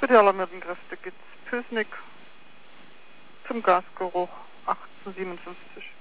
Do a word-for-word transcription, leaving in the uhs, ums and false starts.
Für die alarmierten Kräfte geht's Pösnick zum Gasgeruch achtzehn siebenundfünfzig.